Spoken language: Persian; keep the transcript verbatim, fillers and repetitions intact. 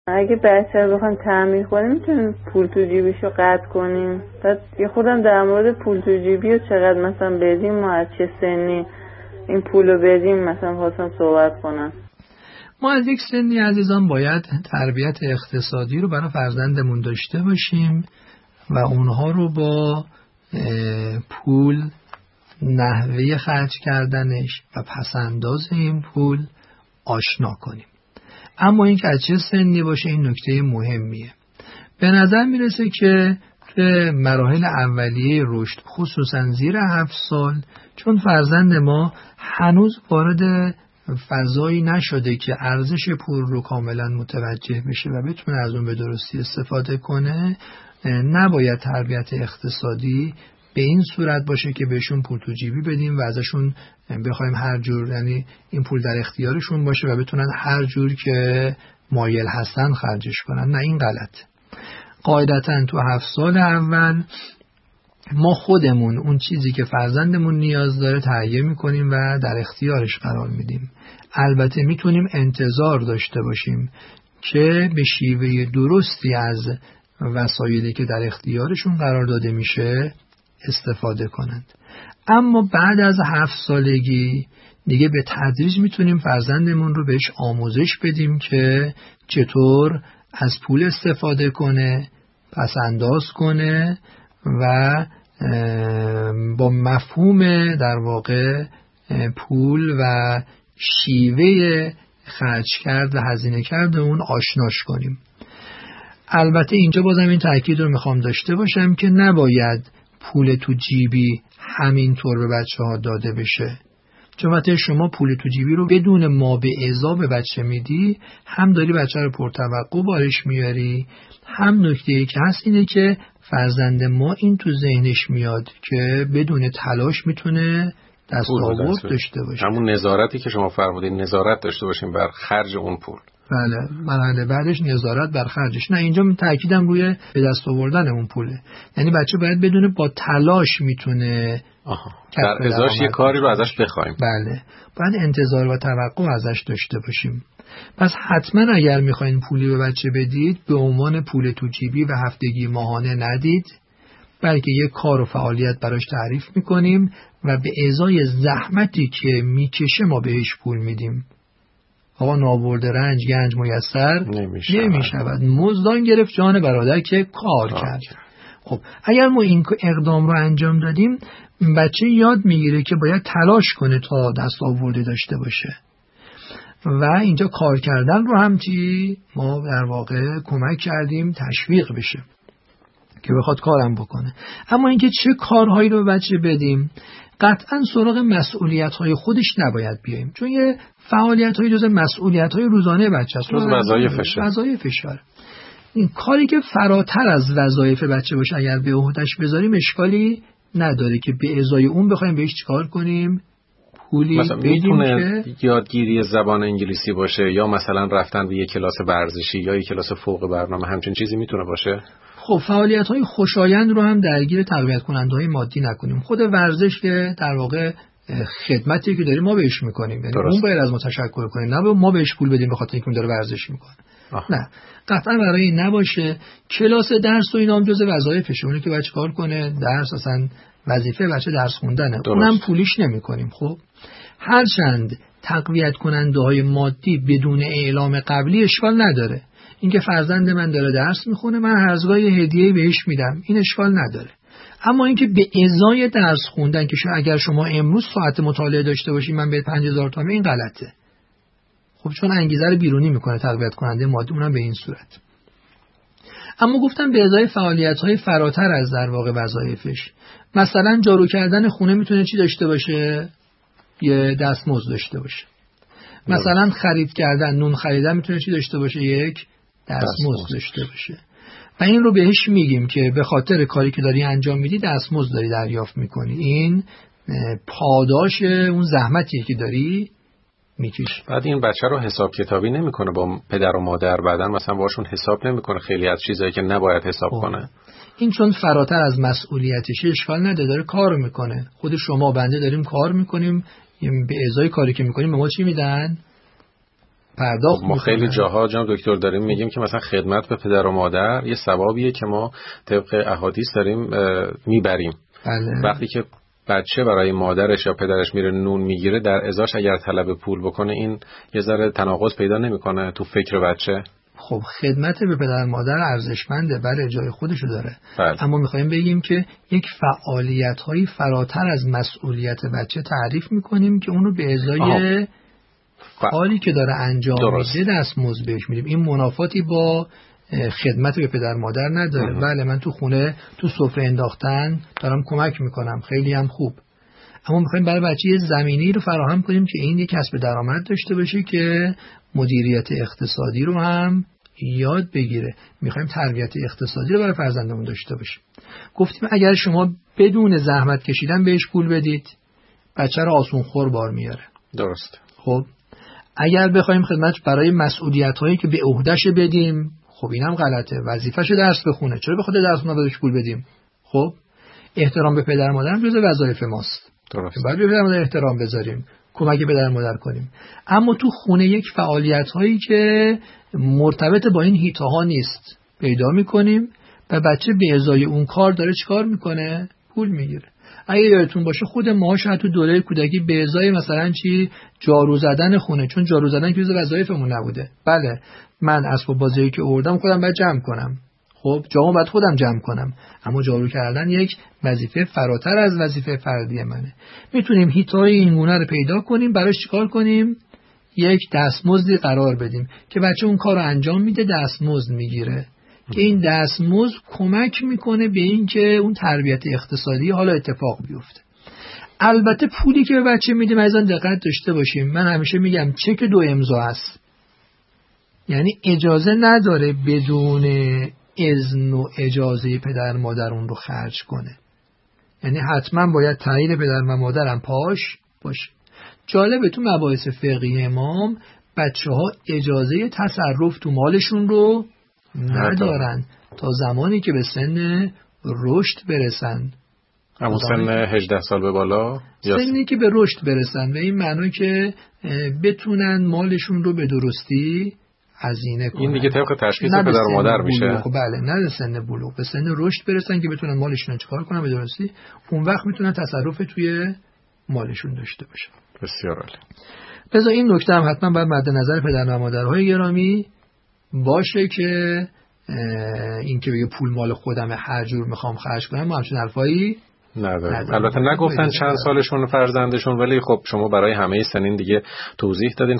اگه بچه رو بخوایم تعمیر کنیم میتونیم پول تو جیبیشو قطع کنیم؟ بعد یه خودم در مورد پول تو جیبی و چقدر مثلا بدیم ما از چه سنی این پولو بدیم مثلا خواستم صحبت کنم. ما از یک سنی عزیزان باید تربیت اقتصادی رو برای فرزندمون داشته باشیم و اونها رو با پول، نحوه خرج کردنش و پسنداز این پول آشنا کنیم. اما این که از چه سنی باشه این نکته مهمیه. به نظر میرسه که توی مراحل اولیه رشد خصوصا زیر هفت سال، چون فرزند ما هنوز وارد فضایی نشده که ارزش پول رو کاملا متوجه بشه و بتونه از اون به درستی استفاده کنه، نباید تربیت اقتصادی به این صورت باشه که بهشون پول تو جیبی بدیم و ازشون بخوایم هر جور، یعنی این پول در اختیارشون باشه و بتونن هر جور که مایل هستن خرجش کنن. نه، این غلط. قاعدتاً تو هفت سال اول ما خودمون اون چیزی که فرزندمون نیاز داره تهیه میکنیم و در اختیارش قرار میدیم. البته میتونیم انتظار داشته باشیم که به شیوه درستی از وسایلی که در اختیارشون قرار داده میشه استفاده کنند. اما بعد از هفت سالگی دیگه به تدریج میتونیم فرزندمون رو بهش آموزش بدیم که چطور از پول استفاده کنه، پس انداز کنه و با مفهوم در واقع پول و شیوه خرج کرد و هزینه کرد اون آشناش کنیم. البته اینجا بازم این تأکید رو میخوام داشته باشم که نباید پول تو جیبی همینطور به بچه ها داده بشه. چون وقتی شما پول تو جیبی رو بدون ما به اضافه به بچه میدی، هم داری بچه رو پرتوقع بارش میاری، هم نکته‌ای که هست اینه که فرزند ما این تو ذهنش میاد که بدون تلاش میتونه دستاورد داشته باشه. همون نظارتی که شما فرمودین، نظارت داشته باشیم بر خرج اون پول. بله، مرحله بعدش نظارت بر خرجش. نه، اینجا تاکیدم روی به دست آوردن اون پوله. یعنی بچه باید بدونه با تلاش میتونه در ازاش یه کاری رو ازش بخوایم. بله، باید انتظار و توقع ازش داشته باشیم. پس حتما اگر میخواین پولی به بچه بدید به عنوان پول تو جیبی و هفتگی ماهانه ندید، بلکه یک کار و فعالیت براش تعریف میکنیم و به ازای زحمتی که میکشه ما بهش پول میدیم. آقا نابرده رنج گنج میسر نمیشود، مزدان گرفت جان برادر که کار کرد. خب اگر ما این اقدام رو انجام دادیم، بچه یاد میگیره که باید تلاش کنه تا دست آورده داشته باشه و اینجا کار کردن رو هم چی ما در واقع کمک کردیم تشویق بشه که بخواد کارم بکنه. اما اینکه چه کارهایی رو بچه بدیم، قطعا سراغ مسئولیت‌های خودش نباید بیاییم، چون یه فعالیت‌های جزء مسئولیت‌های روزانه بچه است. جزء وظایفشه. وظایفشه. این کاری که فراتر از وظایف بچه باشه اگر به عهده‌اش بذاریم اشکالی نداره که به ازای اون بخوایم بهش چیکار کنیم، پولی مثلا بدیم. میتونه که یادگیری زبان انگلیسی باشه یا مثلا رفتن به یک کلاس ورزشی یا یک کلاس فوق برنامه، همچین چیزی میتونه باشه. خب فعالیت‌های خوشایند رو هم درگیر تقویت کننده‌های مادی نکنیم. خود ورزش که در واقع خدمتی که داریم ما بهش میکنیم، یعنی اون باید از ما تشکر کنه، نه ما بهش پول بدیم به خاطر اینکه اون داره ورزش میکنه. نه، قطعا برای این نباشه. کلاس درس و اینا هم جزء وظایفشه، اونی که بچه کار کنه، درس اصلا وظیفه بچه درس خوندنه، اونم پولیش نمیکنیم. خب هرچند تقویت کننده‌های مادی بدون اعلام قبلی اشکال نداره. اینکه فرزند من داره درس میخونه، من هر از گاهی هدیه بهش میدم، این اشکال نداره. اما اینکه به ازای درس خوندن که اگر شما امروز ساعت مطالعه داشته باشید من به پنج هزار تومان، این غلطه. خب چون انگیزه رو بیرونی میکنه تقویت کننده مادی، اونم به این صورت. اما گفتم به ازای فعالیت‌های فراتر از در واقع وظایفش، مثلا جارو کردن خونه میتونه چی داشته باشه؟ یه دستمزد داشته باشه. مثلا خرید کردن، نون خریدن میتونه چی داشته باشه؟ یک دستمزد داشته باشه. و این رو بهش میگیم که به خاطر کاری که داری انجام میدی دستمزد داری دریافت میکنی، این پاداش اون زحمتیه که داری میکشی. بعد این بچه رو حساب کتابی نمیکنه با پدر و مادر، بعدن مثلا باشون حساب نمیکنه خیلی از چیزایی که نباید حساب خواه. کنه. این چون فراتر از مسئولیتشه اشکال نداره، داره کار میکنه. خود شما بنده داریم کار میکنیم، به ازای کاری که میکنیم به ما چی میدن؟ پرداخت ما خیلی جاها جناب دکتر داریم میگیم که مثلا خدمت به پدر و مادر یه ثوابیه که ما طبق احادیث داریم میبریم. بله. وقتی که بچه برای مادرش یا پدرش میره نون میگیره، در ازاش اگر طلب پول بکنه این یه ذره تناقض پیدا نمیکنه تو فکر بچه؟ خب خدمت به پدر مادر ارزشمنده، بله جای خودشو داره. بله. اما میخوایم بگیم که یک فعالیت‌های فراتر از مسئولیت بچه تعریف میکنیم که اونو به ازای کاری که داره انجام میده دستمزد بهش میدیم. این منافاتی با خدمت به پدر مادر نداره. بله من تو خونه تو سفره انداختن دارم کمک میکنم، خیلی هم خوب، اما میخوایم برای بچه یه زمینی رو فراهم کنیم که این یک کسب درآمد داشته باشه که مدیریت اقتصادی رو هم یاد بگیره. میخوایم تربیت اقتصادی رو برای فرزندمون داشته باشیم. گفتیم اگر شما بدون زحمت کشیدن بهش پول بدید، بچه رو آسون خور بار میاره. درست. خب اگر بخوایم خدمت برای مسئولیت هایی که به عهده‌ش بدیم، خب اینم غلطه. وظیفه‌ش درس بخونه، چرا به خود درس ما بهش پول بدیم؟ خب احترام به پدر مادر هم جزء وظایف ماست. درست. باید به پدر مادر احترام بذاریم، کمک به پدر مادر کنیم. اما تو خونه یک فعالیت هایی که مرتبط با این هیتاها نیست پیدا میکنیم و بچه به ازای اون کار داره چیکار میکنه؟ پول میگیره. اگه یادتون باشه خود ما شاید تو دوره کودکی به ازای مثلا چی جارو زدن خونه، چون جارو زدن که جزء وظایفمون نبوده، بله من اسباب بازی که آوردم خودم باید جمع کنم، خب جامو باید خودم جمع کنم، اما جارو کردن یک وظیفه فراتر از وظیفه فردی منه. میتونیم هیتای این گونه رو پیدا کنیم، براش چیکار کنیم؟ یک دستمزدی قرار بدیم که بچه اون کارو انجام میده، دستمزد میگیره که این دستمزد کمک میکنه به این که اون تربیت اقتصادی حالا اتفاق بیفته. البته پولی که به بچه میدیم عزیزان دقت داشته باشیم، من همیشه میگم چک دو امضا است، یعنی اجازه نداره بدون اذن و اجازه پدر مادر اون رو خرج کنه، یعنی حتما باید تایید پدر و مادرم پاش باشه. جالبه تو مباحث فقهی امام بچه ها اجازه تصرف تو مالشون رو ندارن تا زمانی که به سن رشد برسن. همون سن هجده سال به بالا، سنی که به رشد برسن، به این معنی که بتونن مالشون رو به درستی هزینه کنن. این دیگه طبق تشخیص پدر و مادر میشه. بله، نه سن بلوغ، به سن رشد برسن که بتونن مالشون رو چکار کنن به درستی، اون وقت میتونن تصرف توی مالشون داشته باشن. بسیار عالی. لذا این نکته هم حتما باید مد نظر پدر و مادرهای گرامی باشه که این که بگه پول مال خودمه هر جور میخوام خرج کنم، ما همچین حرفایی نداریم. البته نگفتن چند سالشون فرزندشون، ولی خب شما برای همه سنین دیگه توضیح دادین.